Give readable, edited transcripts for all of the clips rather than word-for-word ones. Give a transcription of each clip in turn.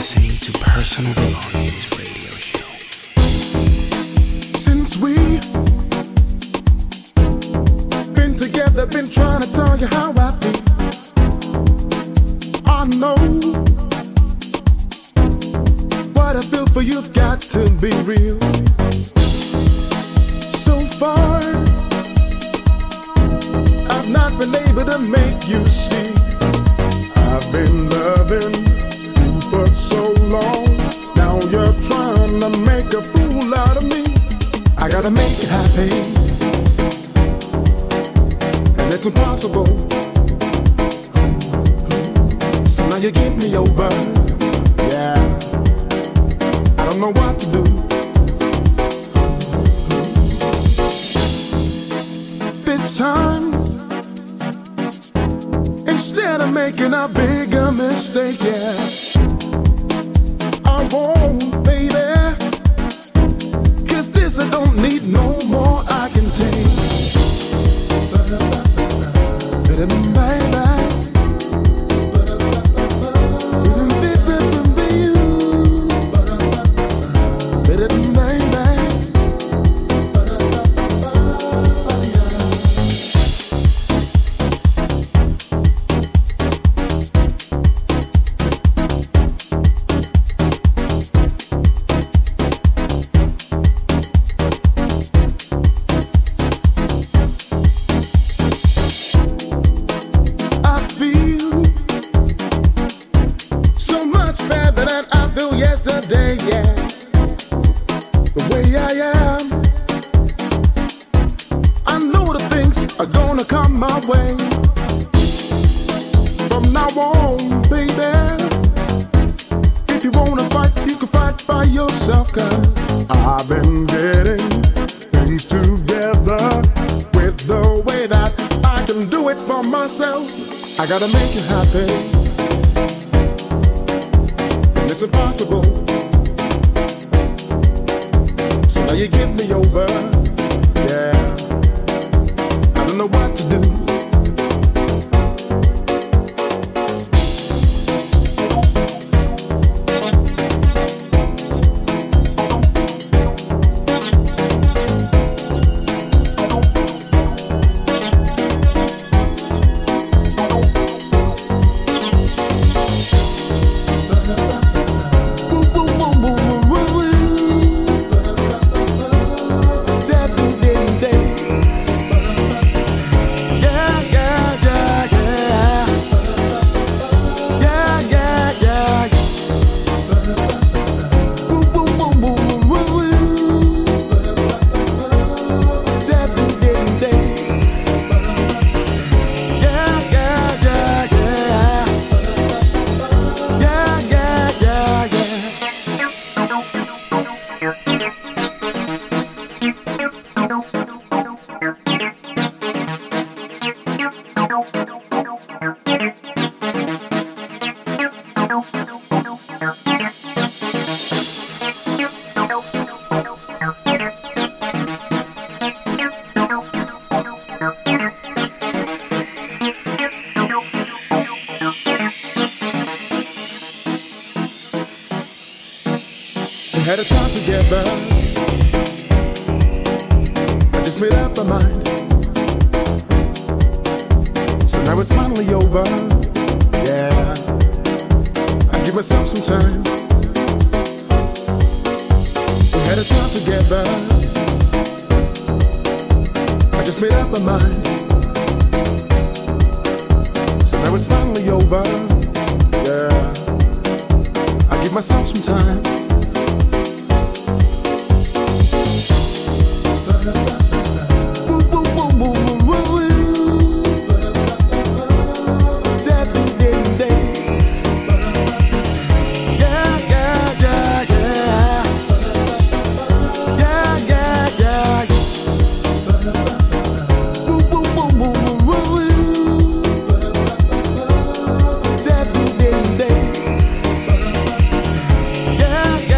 listening to Personal Belongings Radio Show. Since we've been together, been trying to tell you how I feel. I know what I feel for you've got to be real. So far, I've not been able to make you see. I've been loving you for so long. Now you're trying to make a fool out of me. I gotta make you happy, and it's impossible. So now you give me over. Yeah, I don't know what to do. This time, instead of making a bigger mistake, yeah, I won't, baby. 'Cause this I don't need no more. I can take. I gotta make you happy, and it's impossible. So now you give me over. Yeah, I don't know what to do. Had a time together, I just made up my mind. So now it's finally over. Yeah, I give myself some time. We had a time together, I just made up my mind. So now it's finally over. Yeah, I give myself some time. Yeah.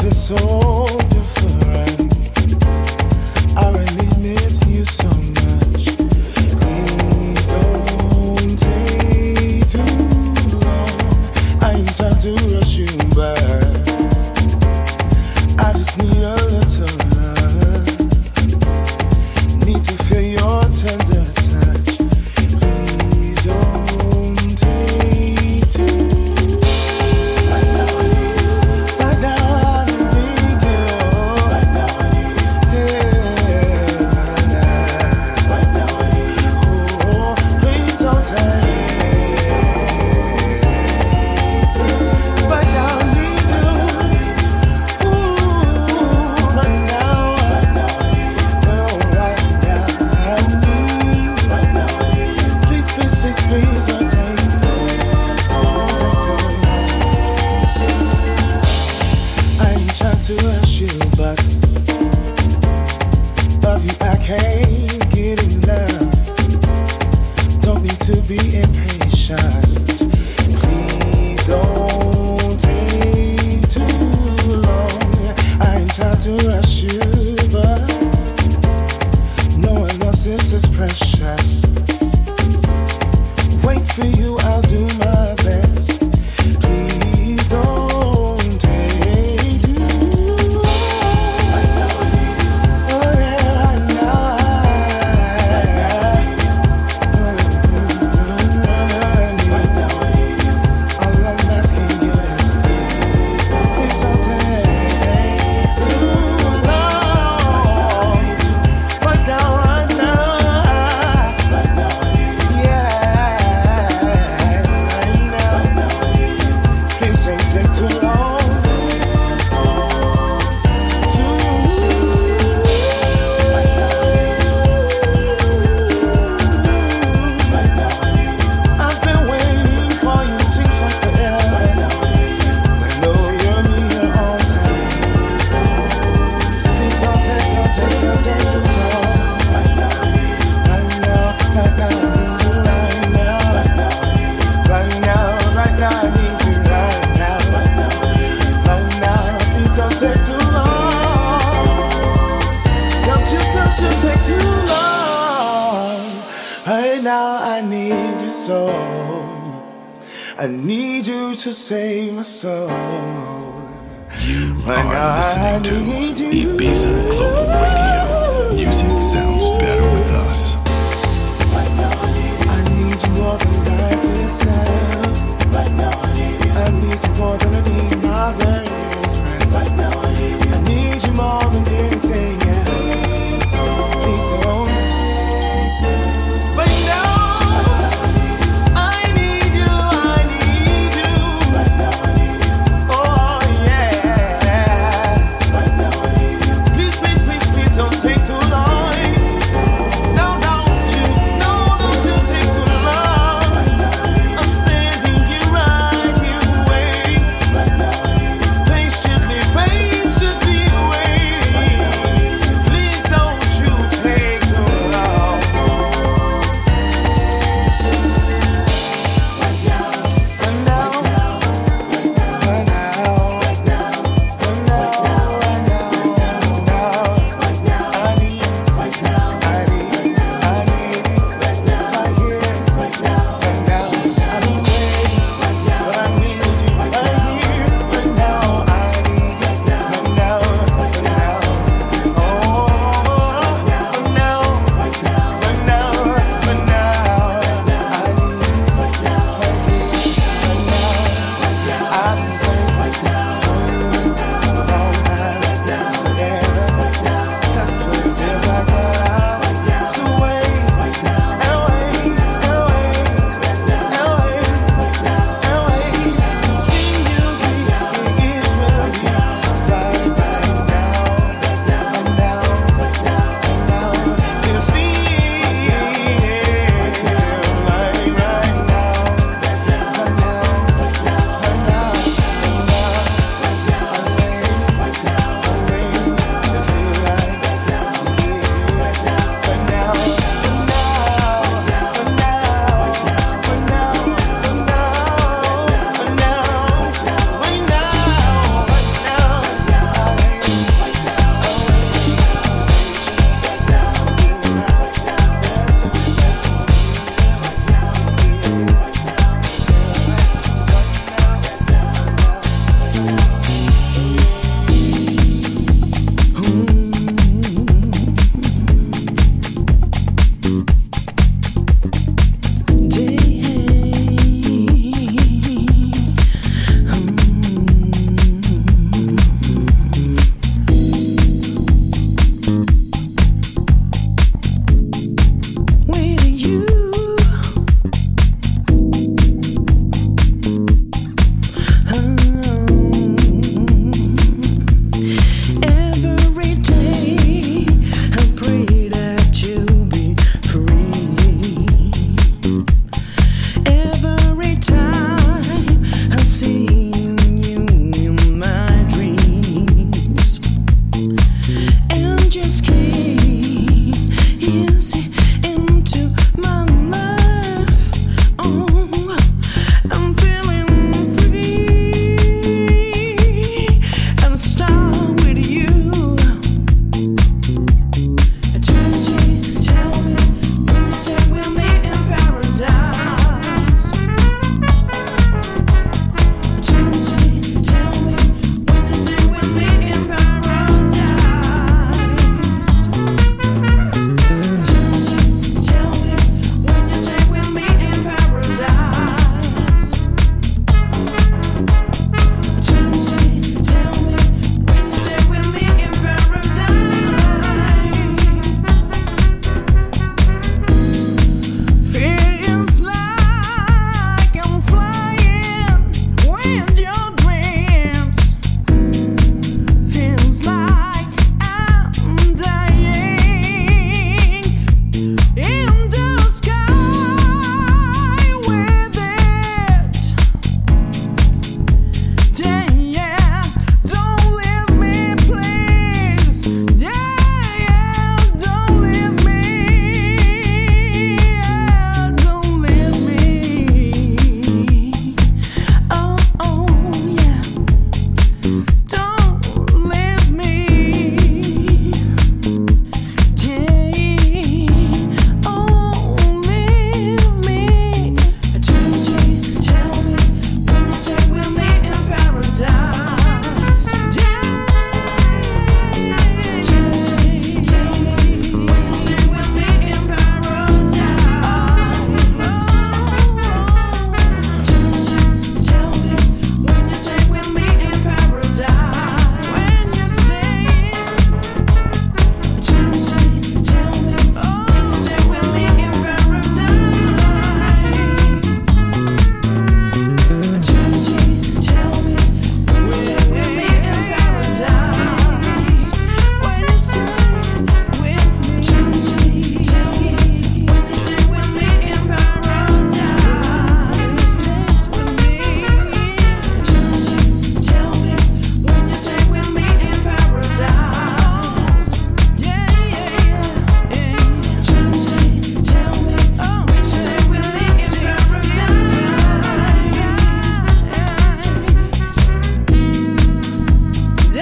so different. I really miss you so much. Please don't take too long. I ain't trying to rush you back. I just need a little love. Need to feel your tender touch. Please don't take too long. Right now I need you. Right now I need you. Right now I need you. Yeah. Right now I need you. Oh, please don't take. Right now I need you. Ooh, right now. Right now I need you. Oh, right now I need you. Right now I need you. Please, please, please, please don't take. I ain't trying to rush you, but of you I can't get enough. Don't need to be impatient. Please don't take too long. I ain't trying to rush you, but no one else is precious. Wait for you, I'll do my best. Please don't take too long. Right now I need you. Oh yeah, right now right now I need you. All I'm asking you is please don't take too long. Right now, right now. Right now I need you. Yeah, right now. Please don't take too long. I've been waiting for you, seems like forever. I know you're near all time. Please don't take too long. Right now, right now I need you right now. Right now I need you right now. Right now, please don't take too long. Don't you take too long. Right now I need you so. I need you to save my soul. Right now I Listening to need you. Ibiza Global Radio. Music sounds better with us. Right now I need you more than life itself. Right now I need you more than I need my very friend. Right now I need you more than anything else. Please don't. Right now I need you. Right now I need you. Oh yeah. Right now I need you. Please, please, please, please don't take too long. No, don't you take too long. I'm standing here right here waiting. Right now I need you.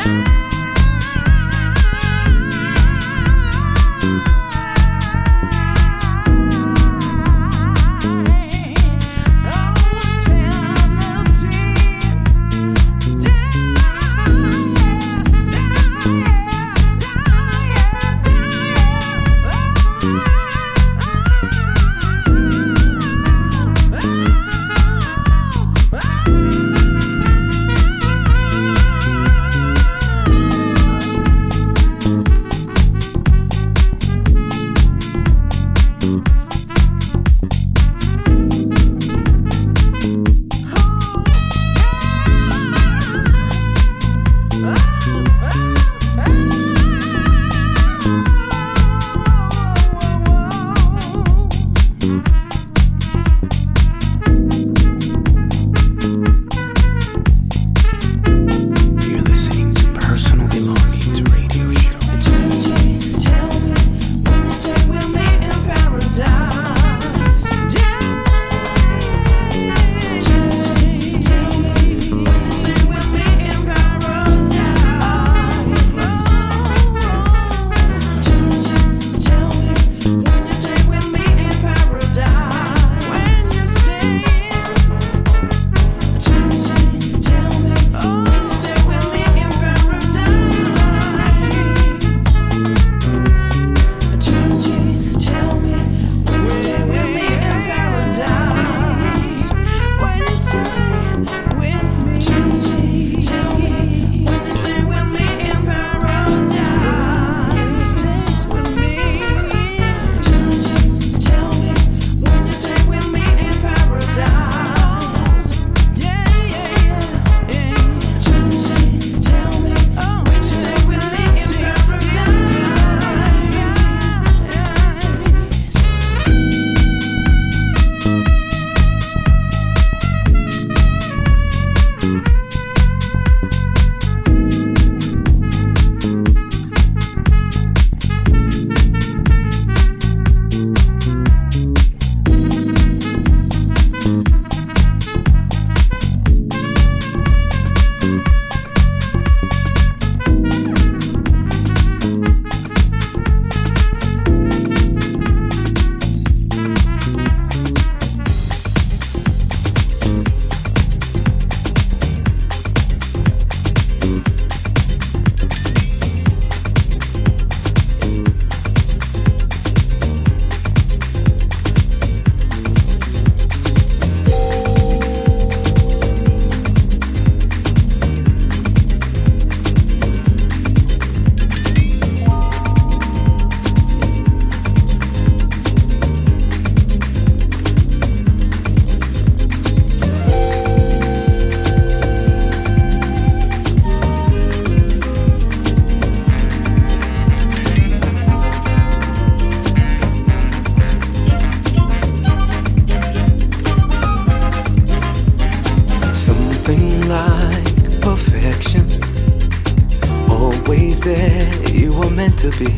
to be.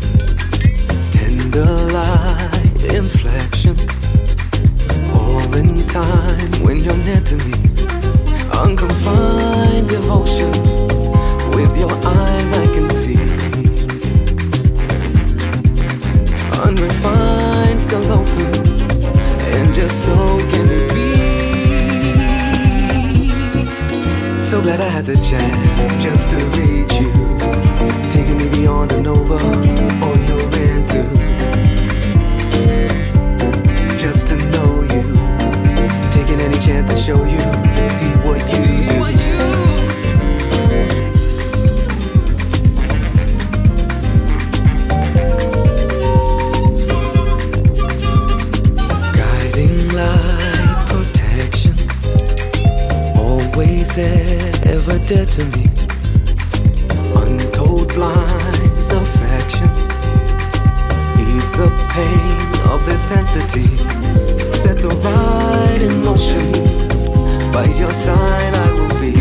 Tender light inflection, all in time when you're near to me. Unconfined devotion, with your eyes I can see. Unrefined, still open, and just so can it be. So glad I had the chance just to reach you, taking me beyond and over all you're into. Just to know you, taking any chance to show you, see what you do. Guiding light, protection, always there, ever dead to me. Untold blind affection, ease the pain of this density. Set the ride in motion, by your side I will be.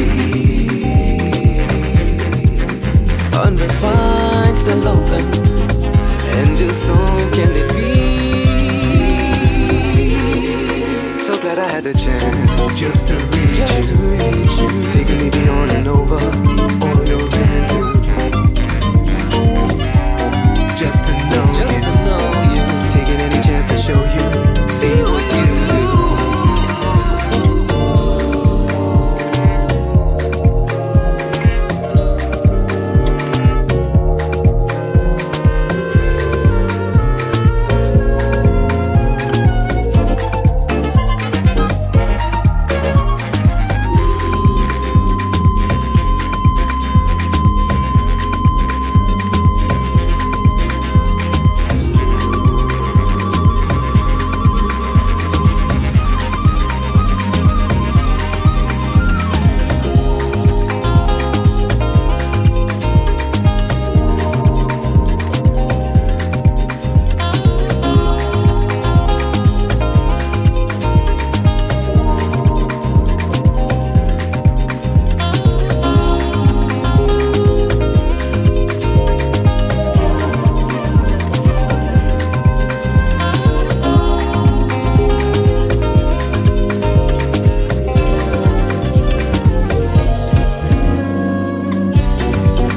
Unrefined, still open, and just so can it be. So glad I had the chance just to reach you, taking me beyond and over all your hands.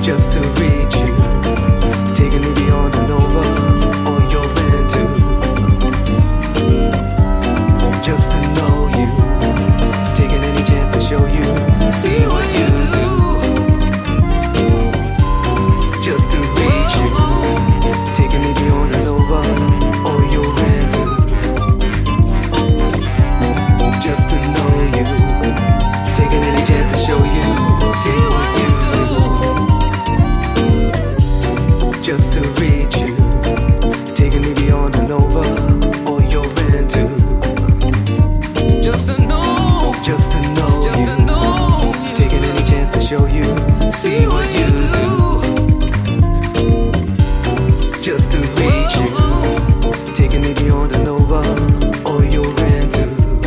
just to reach you, taking me beyond and over all you're into, just to know you, taking any chance to show you, see what you do, just to reach you, taking me beyond and over all you're into, just to know you, taking any chance to show you, see what you do, just to reach you, taking me beyond and over all you're into, just to know, just to know, just to know, taking any chance to show you, see what you do, just to reach you, taking me beyond and over all you're into,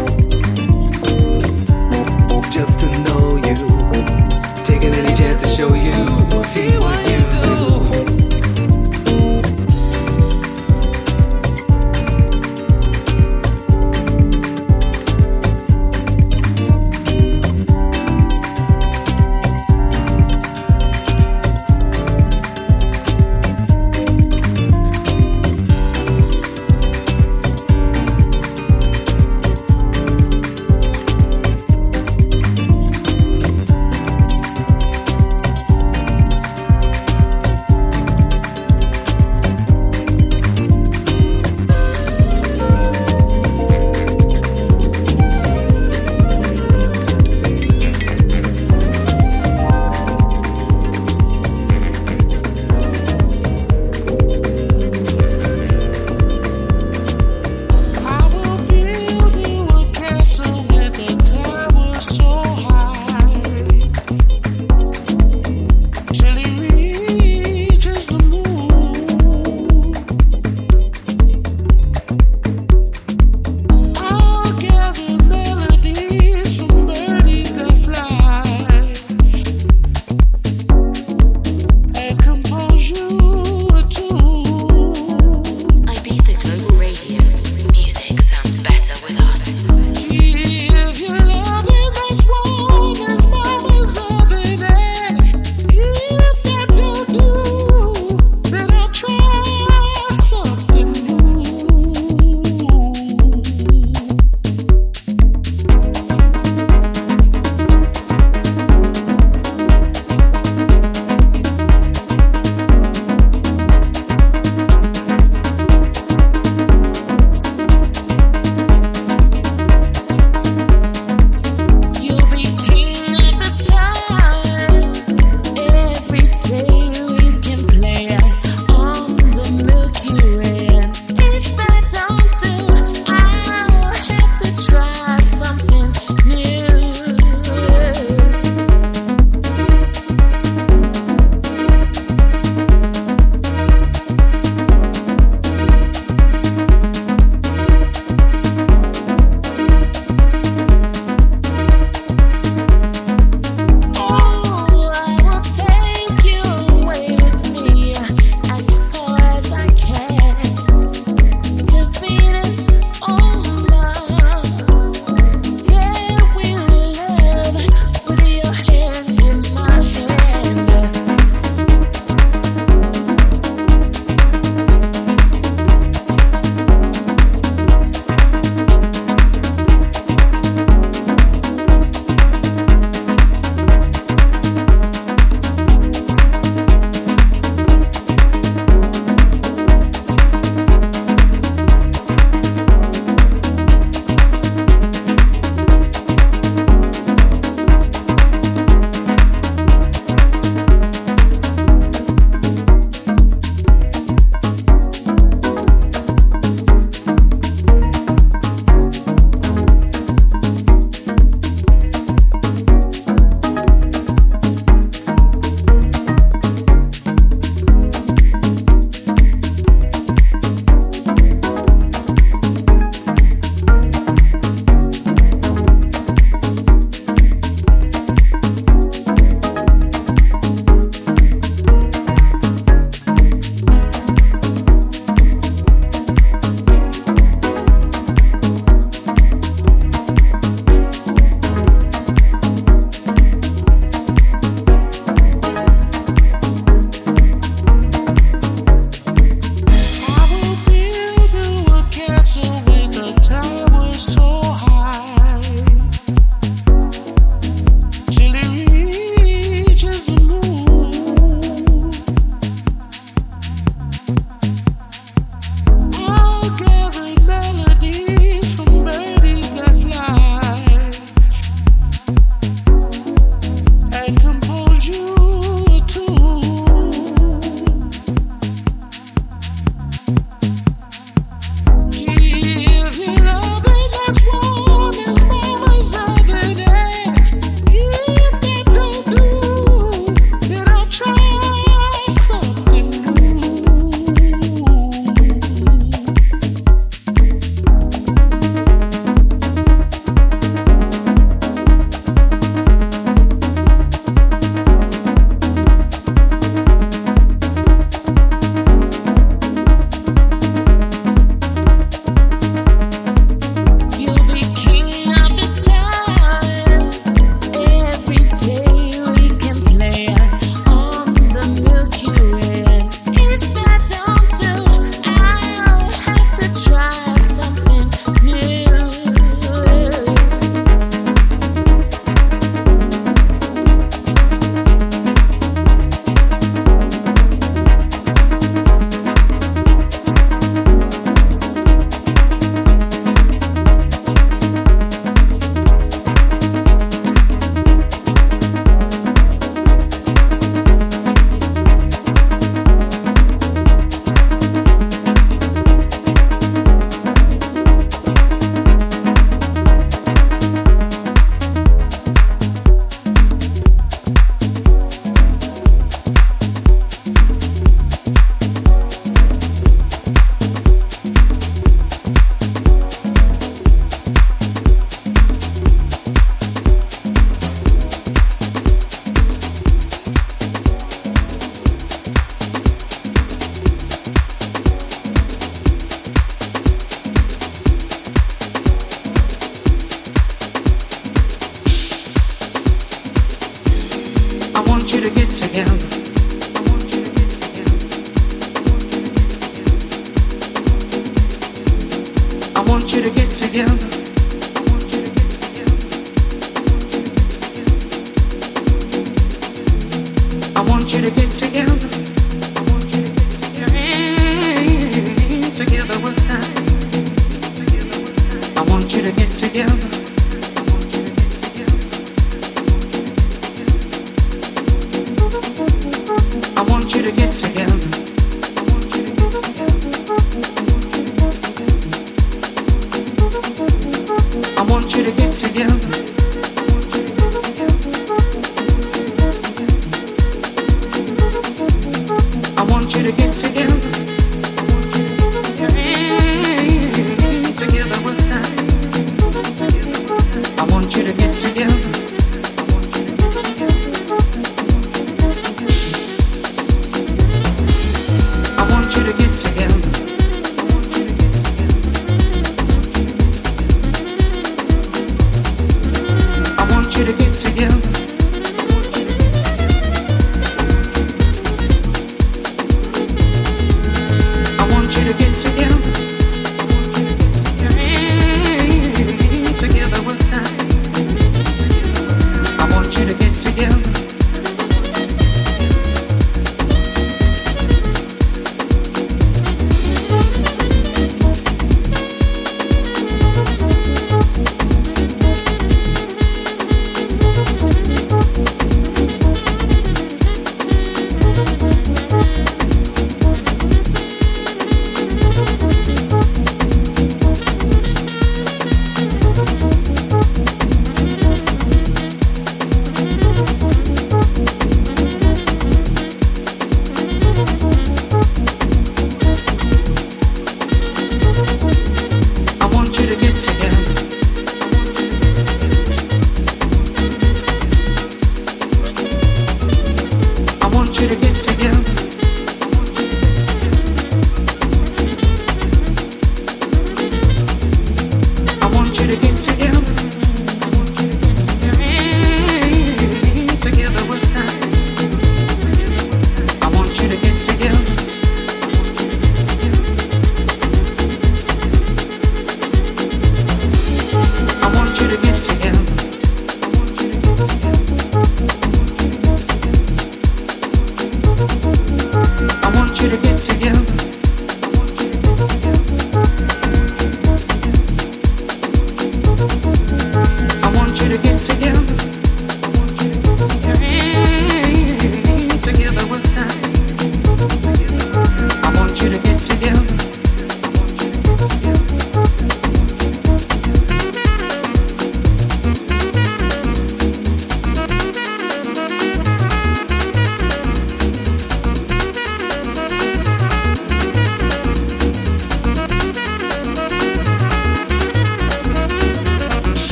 just to know you, taking any chance to show you, see what you do.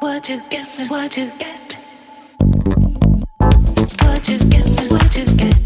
What you give is what you get. What you give is what you get.